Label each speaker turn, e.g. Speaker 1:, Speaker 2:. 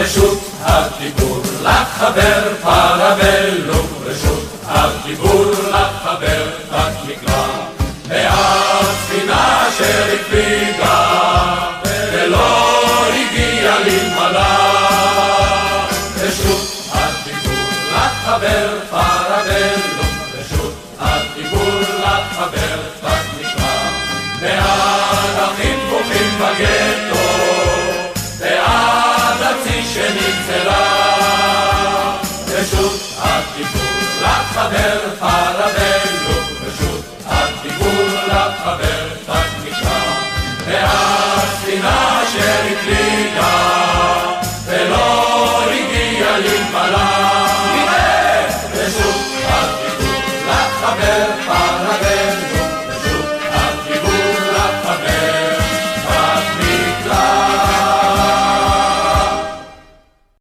Speaker 1: רשות הדיבור לחבר פרבלום, רשות הדיבור לחבר תת מקרא, והספינה אשר הקפידה ולא הגיעה למעלה. רשות הדיבור לחבר פרבלום, רשות הדיבור לחבר תת מקרא, והאחים דבוקים בגטו ועד הצי שנגזרה. רשות הדיבור לחבר פרבלום, רשות הדיבור לחבר